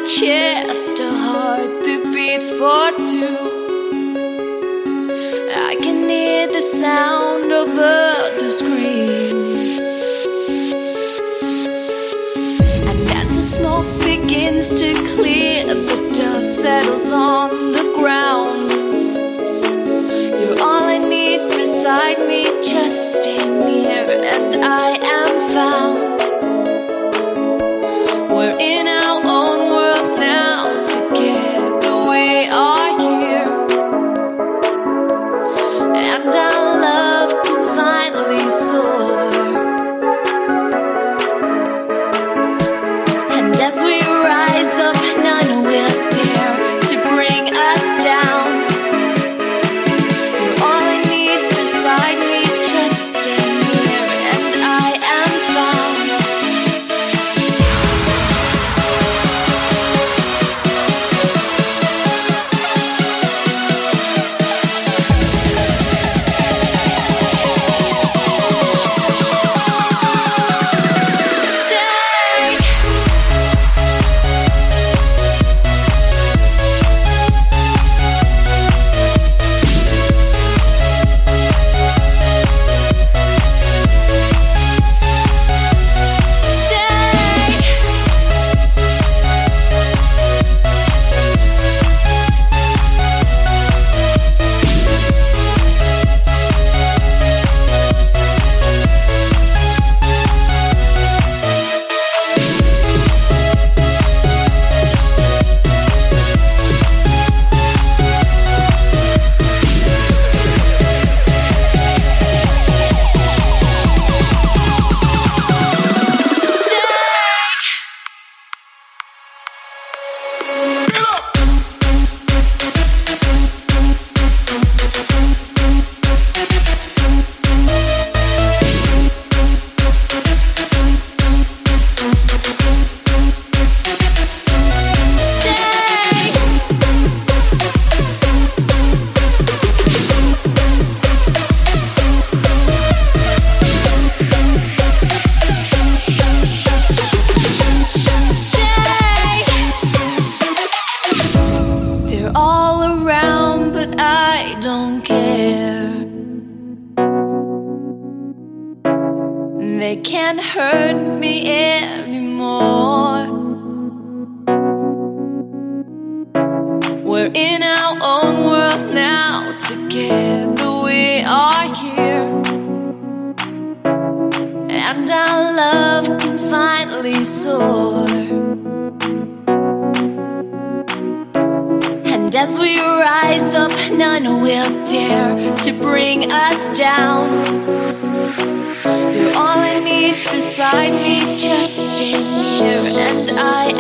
chest, a heart that beats for two. I can hear the sound of other screams, and as the smoke begins to clear, the dust settles on the ground. You're all I need beside me, just stay near and I am found. We're in our own world now, together we are here, and our love can finally soar. And as we rise up, none will dare to bring us down. You're all I need beside me, just stay near and I am found. I don't care. They can't hurt me anymore. We're in our own world now, together we are here, and our love can finally soar. And as we rise up, none will dare to bring us down. You're all I need beside me, just stay near and I